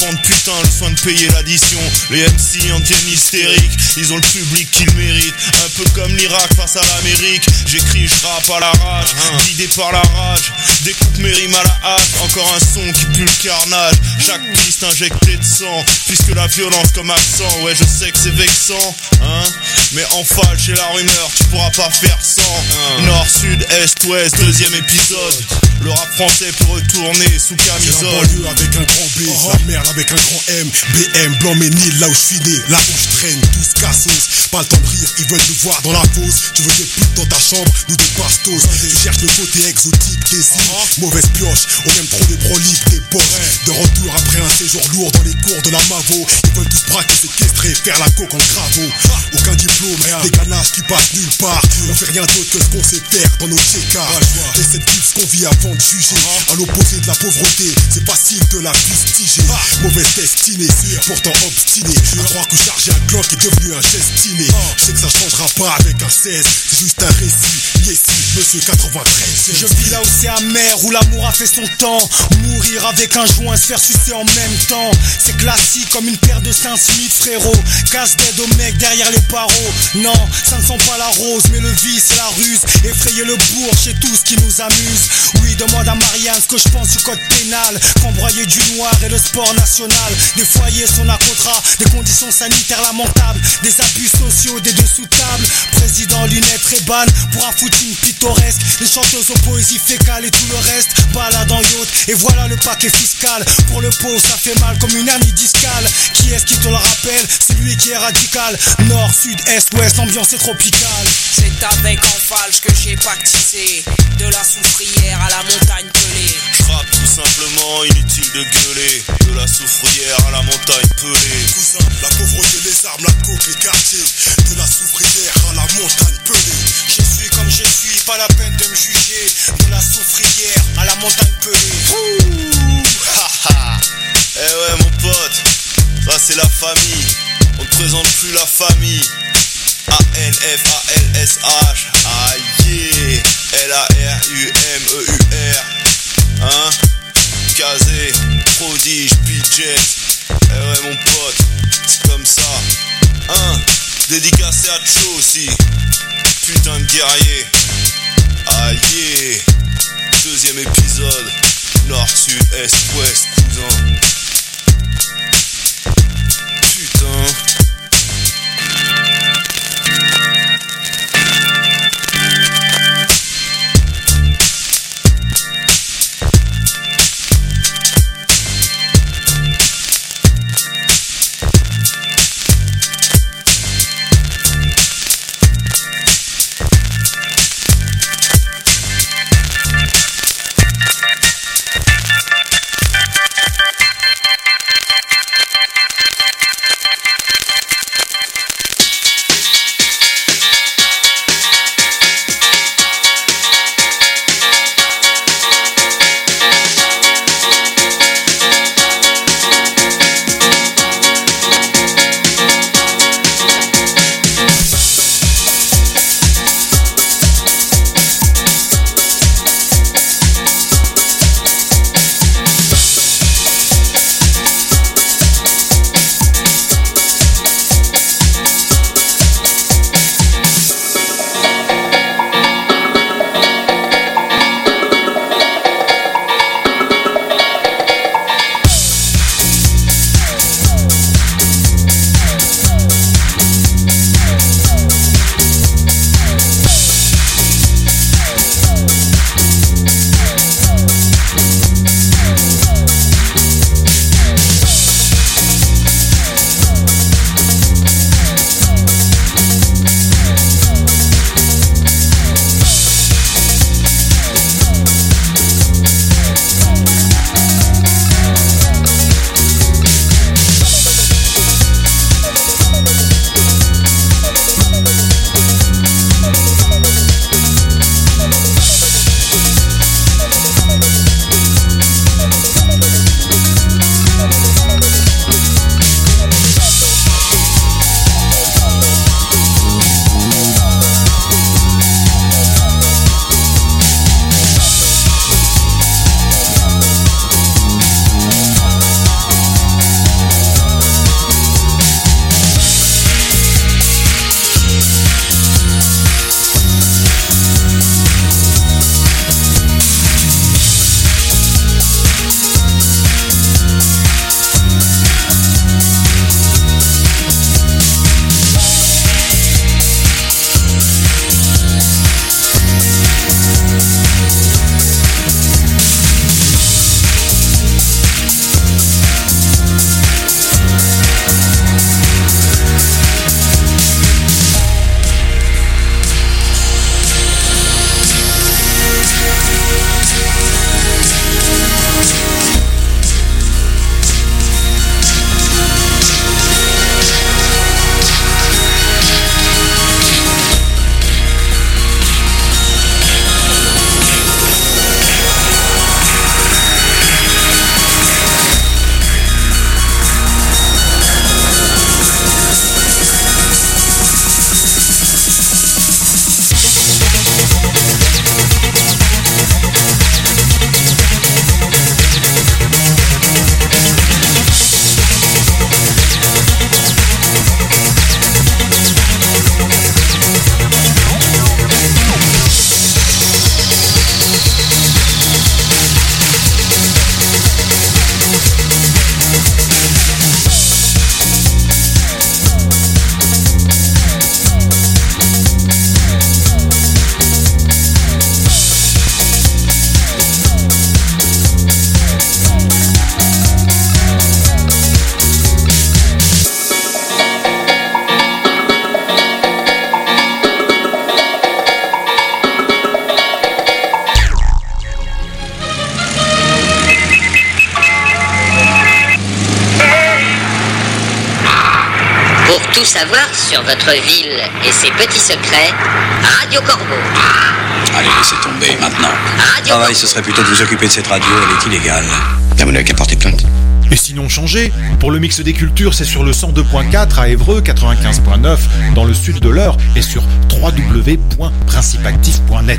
prendre putain le soin de payer l'addition. Les MC en tiennent hystériques, ils ont le public qu'ils méritent. Un peu comme l'Irak face à l'Amérique. J'écris, je rappe à la rage, guidé par la rage. Découpe mes rimes à la hâte, encore un son qui pue le carnage. Chaque piste injectée de sang, puisque la violence comme accent. Ouais, je sais que c'est vexant, hein. Mais en falle chez la rumeur, tu pourras pas faire sans. Nord, sud, est, ouest, deuxième épisode. Le rap français peut retourner sous camisole. C'est la banlieue avec un grand B, la merde avec un grand M. BM, Blanc-Ménil, là où je suis né, là où je traîne, tous cassos. Pas le temps de rire, ils veulent nous voir dans la fosse. Tu veux des putes dans ta chambre, nous des bastos. Tu cherches le côté exotique des îles, mauvaise pioche. On aime trop les broliques, des boss. De retour après un séjour lourd dans les cours de la Mavo. Ils veulent tous braquer, séquestrer, faire la coke en cravo. Aucun diplôme, des ganaches qui passent nulle part. On fait rien d'autre que ce qu'on sait faire dans nos chécards. Et cette vie qu'on vit avant de juger. À l'opposé de la pauvreté, c'est facile de la fustiger. Mauvaise destinée, pourtant obstiné. À croire que charger un Glock est devenu un destiné. Je sais que ça changera pas avec un 16. C'est juste un récit. Yes, monsieur 93. Je vis là où c'est amer, où l'amour a fait son temps. Mourir avec un joint, se faire sucer en même temps. C'est classique comme une paire de Saint-Smith, frérot. Casse-tête au mec derrière les barreaux. Non, ça ne sent pas la rose, mais le vice et la ruse. Effrayer le bourg, c'est tout ce qui nous amuse. Oui, demande à Marianne ce que je pense du code pénal. Qu'embroyer du noir et le sport national. Des foyers sont à contrat, des conditions sanitaires lamentables. Des abus sociaux, des dessous tables. Président lunettes Reban pour un footing pittoresque. Les chanteuses aux poésies fécales et tout le reste. Balade en yacht et voilà le paquet fiscal. Pour le pauvre ça fait mal comme une hernie discale. Qui est-ce qui te le rappelle? C'est lui qui est radical. Nord, sud, est, ouest, ambiance est tropicale. C'est avec Enfalche que j'ai pactisé. De la soufrière à la montagne pelée. Je rappe tout simplement, inutile de gueuler. De la soufrière à la montagne pelée. Cousin, la pauvreté, les armes, la coke, les quartiers. De la soufrière à la montagne pelée. Je suis comme je suis, pas la peine de me juger. De la soufrière à la montagne pelée. Haha. Eh ouais mon pote, là c'est la famille. On ne présente plus la famille. A-N-F-A-L-S-H. Ah yeah. L-A-R-U-M-E-U-R. Hein? Kazé, prodige, Pidget. Eh ouais mon pote, c'est comme ça. Hein? Dédicacé à Cho aussi. Putain de guerrier. Ah yeah. Deuxième épisode. Nord, sud, est, ouest, cousin. Putain. Pour tout savoir sur votre ville et ses petits secrets, Radio Corbeau. Allez, laissez tomber maintenant. Radio Travail, Corbeau. ce serait plutôt de vous occuper de cette radio, elle est illégale. Vous n'avez qu'à porter plainte. Et sinon changez. Pour le mix des cultures, c'est sur le 102.4 à Évreux, 95.9 dans le sud de l'Eure et sur www.principactif.net.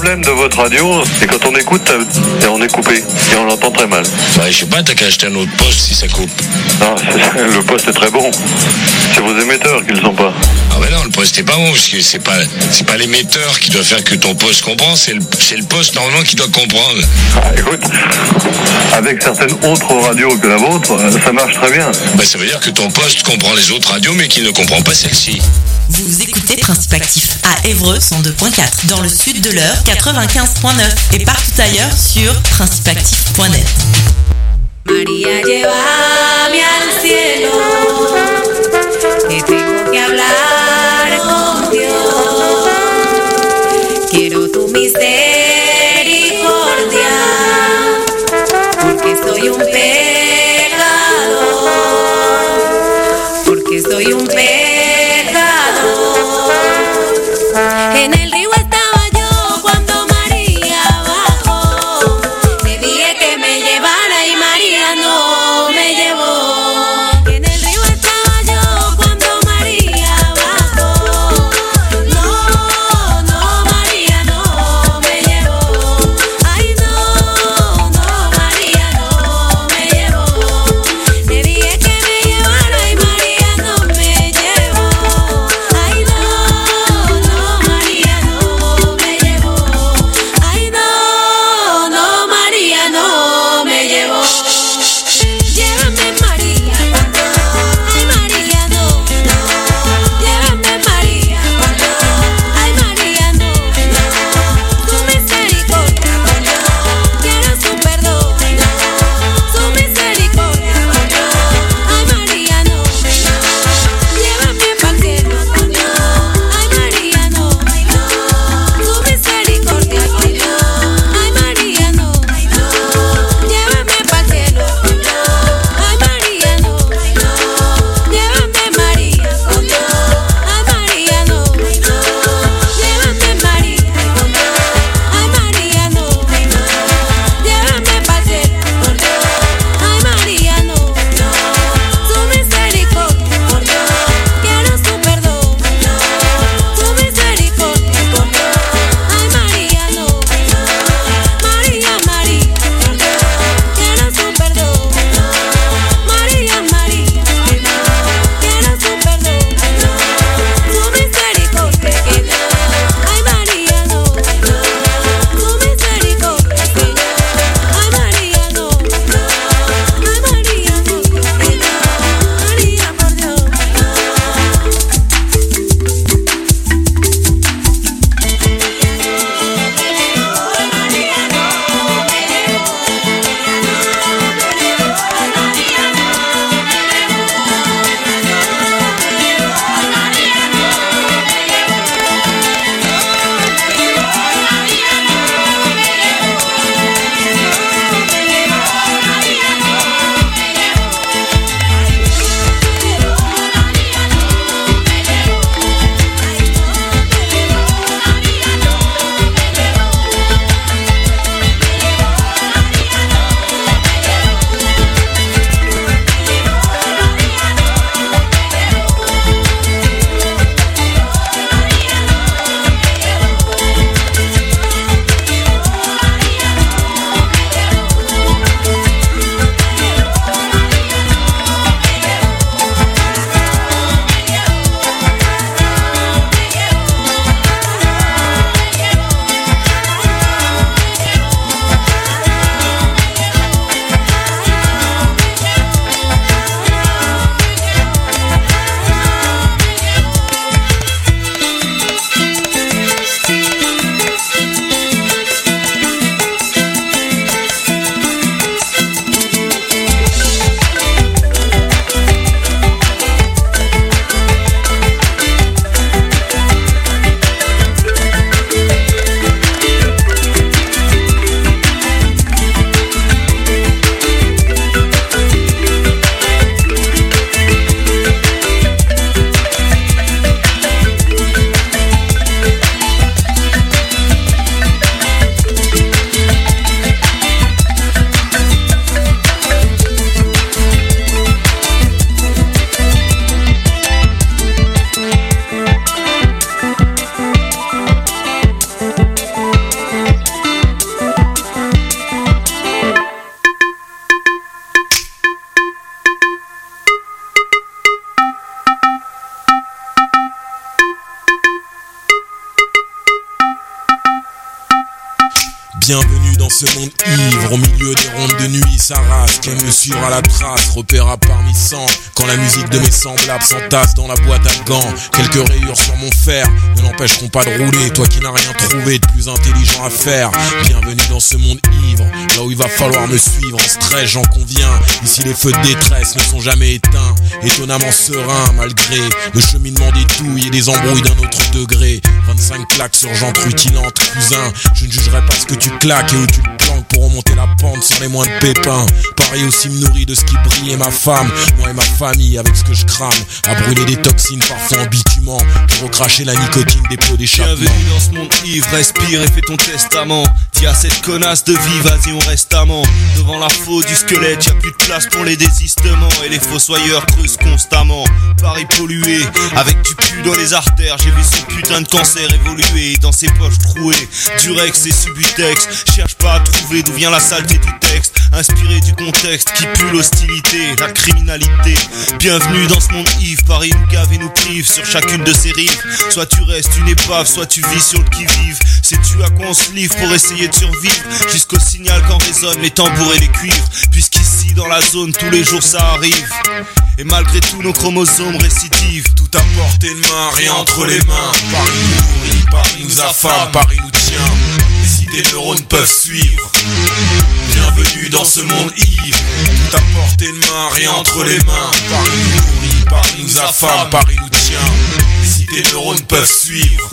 problème de votre radio, c'est quand on écoute, et on est coupé, et on l'entend très mal. Ouais, je sais pas, t'as qu'à acheter un autre poste si ça coupe. Non, le poste est très bon. C'est vos émetteurs qui le sont pas. Ah ouais non, le poste est pas bon, parce que c'est pas l'émetteur qui doit faire que ton poste comprend, c'est le poste normalement qui doit comprendre. Ah, écoute, avec certaines autres radios que la vôtre, ça marche très bien. Bah ça veut dire que ton poste comprend les autres radios, mais qu'il ne comprend pas celle-ci. Vous écoutez Principe Actif à Évreux 102.4, dans le sud de l'heure 95.9 et partout ailleurs sur principeactif.net. María, llévame al cielo, que tengo que hablar con Dios. Quiero tu misericordia, porque soy un pecador, porque soy un pecador. En el río estaba yo cuando María bajó. Le dije que me llevara y María no me llevó. En el río estaba yo cuando María bajó. No, no, María no me llevó. Ay, no, no, María no me llevó. Le dije que me llevara y María no me llevó. Bienvenue dans ce monde ivre, au milieu des rondes de nuit, sa race qui aime me suivre à la trace, repéra parmi 100, quand la musique de mes semblables s'entasse dans la boîte à gants. Quelques rayures sur mon fer ne l'empêcheront pas de rouler, toi qui n'as rien trouvé de plus intelligent à faire. Bienvenue dans ce monde ivre, là où il va falloir me suivre en stress, j'en conviens. Ici les feux de détresse ne sont jamais éteints, étonnamment serein malgré le cheminement des douilles et des embrouilles d'un autre degré. 25 claques sur jante rutilante, cousin, je ne jugerai pas ce que tu claques et où tu le planques pour remonter la pente sans les moindres pépins. Paris aussi me nourrit de ce qui brille et ma femme, moi et ma famille avec ce que je crame, à brûler des toxines parfois en bitumant pour recracher la nicotine des pots d'échappement. Bienvenue dans ce monde ivre, respire et fais ton testament. Dis à cette connasse de vie, vas-y on reste amant. Devant la faute du squelette, y'a plus de place pour les désistements, et les fossoyeurs creusent constamment. Paris pollué, avec du pu dans les artères, j'ai vu ce putain de cancer évoluer dans ses poches trouées. Durex et Subutex, cherche pas à trouver d'où vient la saleté du texte, inspiré du contexte qui pue l'hostilité, la criminalité. Bienvenue dans ce monde ivre, Paris nous gave et nous prive sur chacune de ses rives. Soit tu restes une épave, soit tu vis sur le qui-vive. Sais-tu à quoi on se livre pour essayer de survivre, jusqu'au signal quand résonnent les tambours et les cuivres, puisqu'ici dans la zone tous les jours ça arrive. Et malgré tous nos chromosomes récidivent, tout à portée de main, rien entre les mains. Paris nous nourrit, Paris nous affame, Paris nous tient, et si tes neurones peuvent suivre. Bienvenue dans ce monde ivre, tout à portée de main, rien entre les mains. Paris nous nourrit, Paris nous affame, Paris nous tient, et si tes neurones peuvent suivre.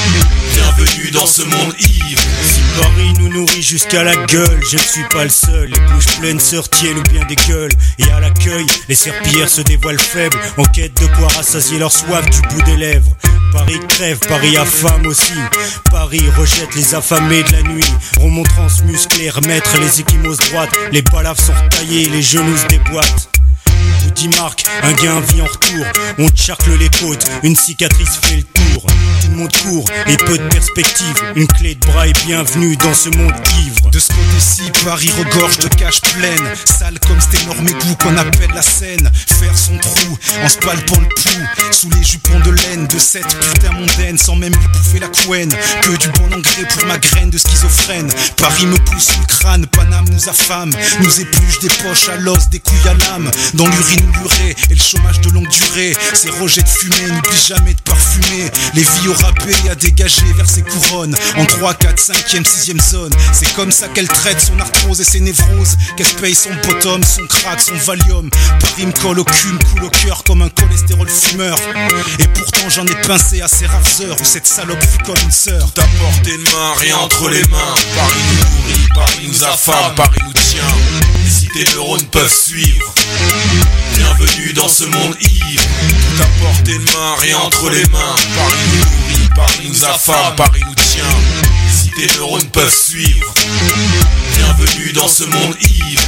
Bienvenue dans ce monde ivre. Si Paris nous nourrit jusqu'à la gueule, je ne suis pas le seul. Les bouches pleines se retiennent ou bien des gueules. Et à l'accueil, les serpillères se dévoilent faibles, en quête de quoi rassasier leur soif du bout des lèvres. Paris crève, Paris affame aussi. Paris rejette les affamés de la nuit. Remontrance musclée, remettre les échymoses droites. Les balaves sont retaillées, les genoux se déboîtent. Vous dit Marc, un gain vit en retour. On te charcle les côtes, une cicatrice fait le tour. Tout le monde court et peu de perspective. Une clé de bras et bienvenue dans ce monde ivre. De ce côté-ci, Paris regorge de caches pleines, sale comme cet énorme égout qu'on appelle la Seine. Faire son trou en se palpant le pouls, sous les jupons de laine de cette putain mondaine, sans même lui bouffer la couenne. Que du bon engrais pour ma graine de schizophrène. Paris me pousse sous le crâne, Paname nous affame, nous épluche des poches à l'os, des couilles à l'âme. Dans l'urine l'urée et le chômage de longue durée, ces rejets de fumée n'oublient jamais de parfumer les vies au râpé à dégager vers ses couronnes en 3, 4, 5e, 6e zone. C'est comme ça qu'elle traite son arthrose et ses névroses, qu'elle se paye son bottom, son crack, son valium. Paris me colle au cul, me coule au cœur comme un cholestérol fumeur. Et pourtant j'en ai pincé à ces rares heures où cette salope fut comme une sœur. Tout à portée de main, rien entre les mains. Paris nous nourrit, Paris nous affame, Paris nous tient, et si tes neurones peuvent suivre. Bienvenue dans ce monde ivre, tout à portée de main, rien entre les mains. Paris nous nourrit, Paris nous affame, Paris nous tient, et si tes neurones peuvent suivre. Bienvenue dans ce monde ivre.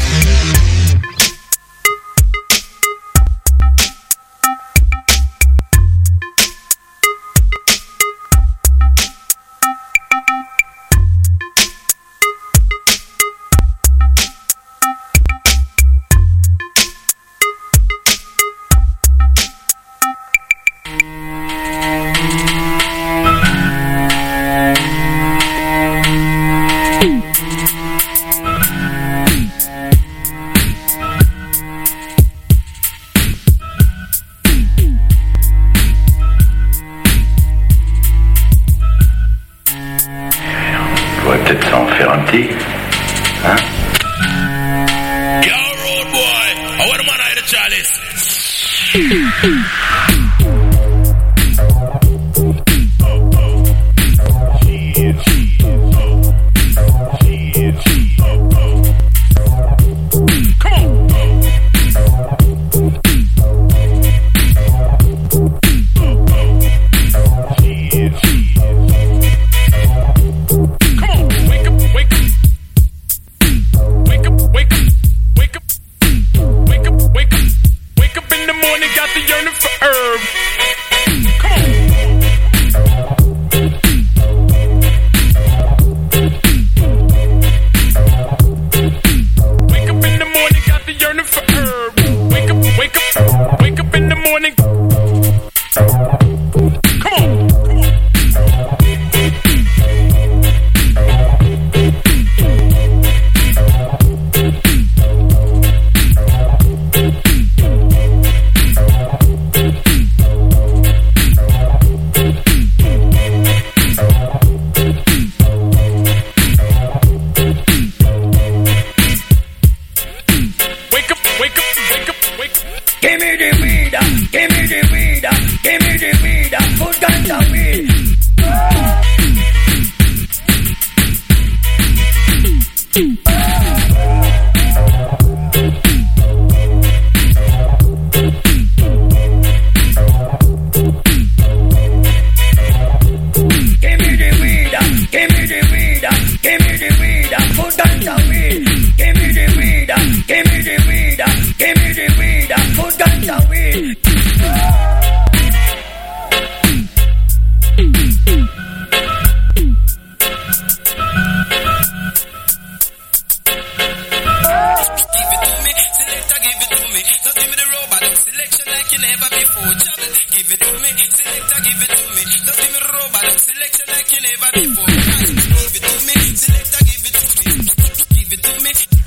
before. Give it to me, selector, give it to me. Don't give me robot, selection like you never before. Give it to me, selector, give it to me. Give it to me.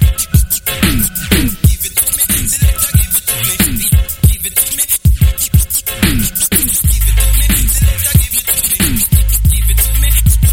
Give it to me, selector, give it to me. Give it to me. Give it to me, selector, give it to me. Give it to me.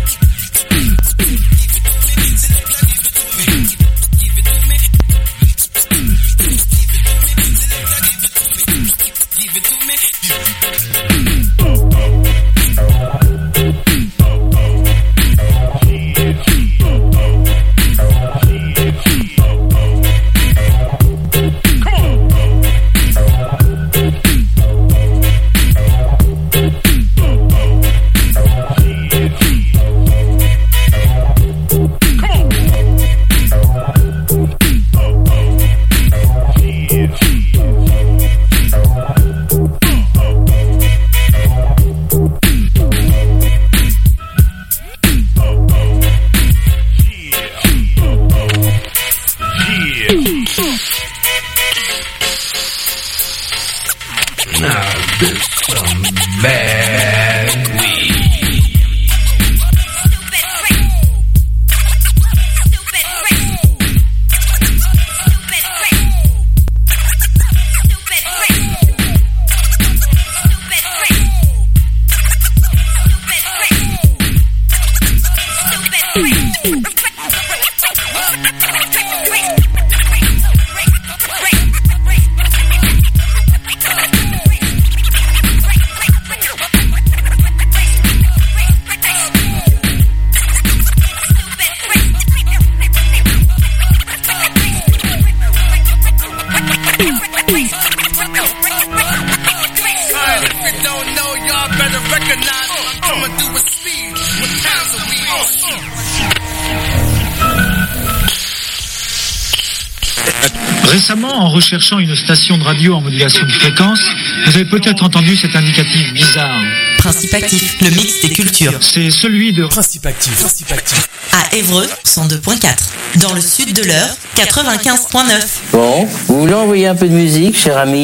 Récemment, en recherchant une station de radio en modulation de fréquence, vous avez peut-être entendu cet indicatif bizarre. Principe Actif, le mix des cultures. C'est celui de Principe Actif. À Évreux, 102.4. Dans le sud de l'Eure, 95.9. Bon, vous voulez envoyer un peu de musique, cher ami ?